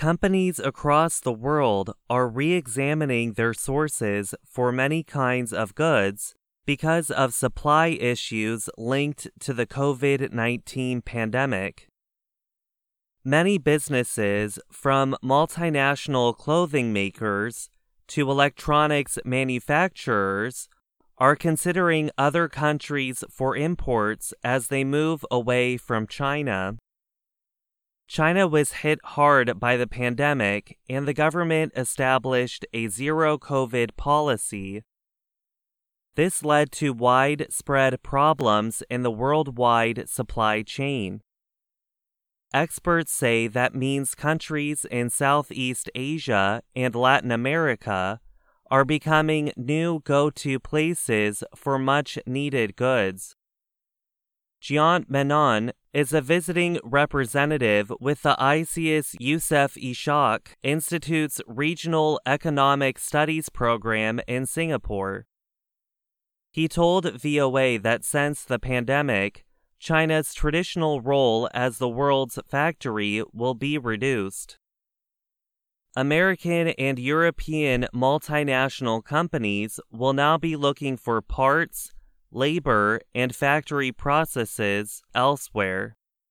companies across the world are re-examining their sources for many kinds of goods because of supply issues linked to the COVID-19 pandemic. Many businesses, from multinational clothing makers to electronics manufacturers, are considering other countries for imports as they move away from China. China was hit hard by the pandemic, and the government established a zero-COVID policy. This led to widespread problems in the worldwide supply chain. Experts say that means countries in Southeast Asia and Latin America are becoming new go-to places for much-needed goods. Jian Menon is a visiting representative with the ICES Yusof Ishak Institute's Regional Economic Studies program in Singapore. He told VOA that since the pandemic, China's traditional role as the world's factory will be reduced. American and European multinational companies will now be looking for parts, labor, and factory processes elsewhere.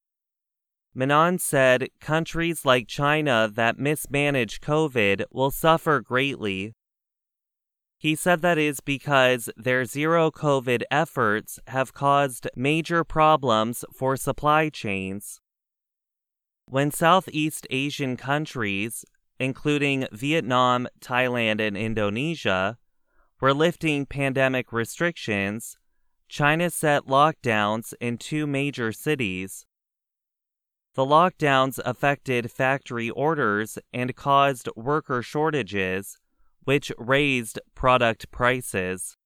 Menon said countries like China that mismanage COVID will suffer greatly. He said that is because their zero-COVID efforts have caused major problems for supply chains. When Southeast Asian countries, including Vietnam, Thailand, and Indonesia, were lifting pandemic restrictions, China set lockdowns in 2 major cities. The lockdowns affected factory orders and caused worker shortages, which raised product prices.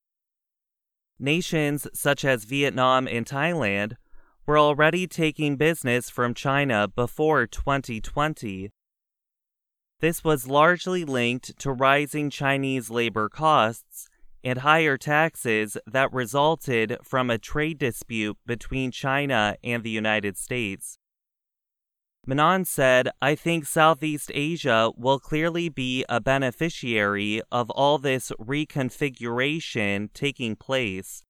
Nations such as Vietnam and Thailand were already taking business from China before 2020. This was largely linked to rising Chinese labor costs and higher taxes that resulted from a trade dispute between China and the United States. Menon said, "I think Southeast Asia will clearly be a beneficiary of all this reconfiguration taking place."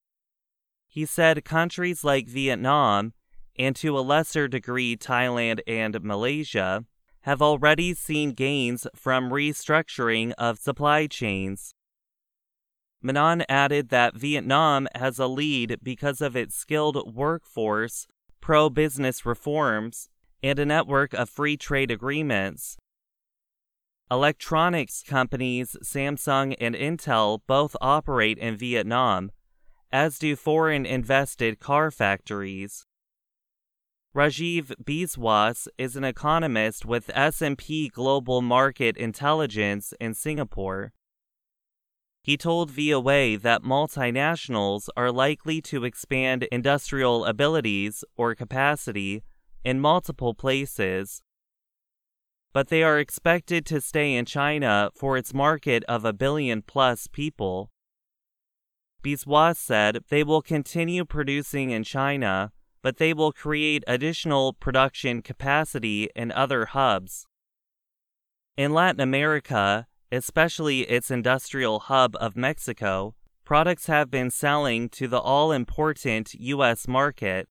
He said countries like Vietnam, and to a lesser degree Thailand and Malaysia, have already seen gains from restructuring of supply chains. Menon added that Vietnam has a lead because of its skilled workforce, pro-business reforms, and a network of free trade agreements. Electronics companies Samsung and Intel both operate in Vietnam, as do foreign-invested car factories. Rajiv Biswas is an economist with S&P Global Market Intelligence in Singapore. He told VOA that multinationals are likely to expand industrial abilities or capacity in multiple places, but they are expected to stay in China for its market of 1 billion-plus people. Biswas said they will continue producing in China, but they will create additional production capacity in other hubs. In Latin America, especially its industrial hub of Mexico, products have been selling to the all-important U.S. market.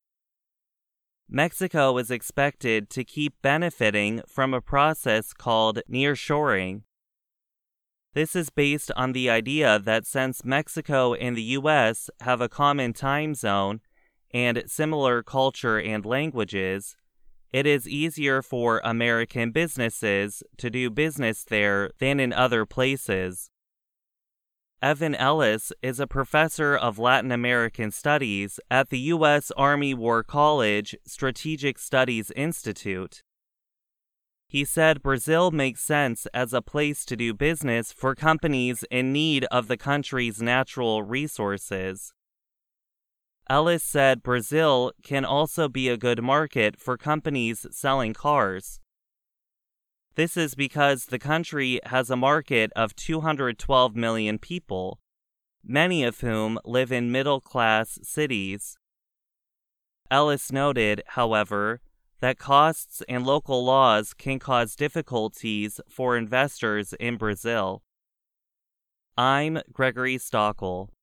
Mexico is expected to keep benefiting from a process called nearshoring. This is based on the idea that since Mexico and the U.S. have a common time zone and similar culture and languages, it is easier for American businesses to do business there than in other places. Evan Ellis is a professor of Latin American Studies at the U.S. Army War College Strategic Studies Institute. He said Brazil makes sense as a place to do business for companies in need of the country's natural resources. Ellis said Brazil can also be a good market for companies selling cars. This is because the country has a market of 212 million people, many of whom live in middle-class cities. Ellis noted, however, that costs and local laws can cause difficulties for investors in Brazil. I'm Gregory Stockel.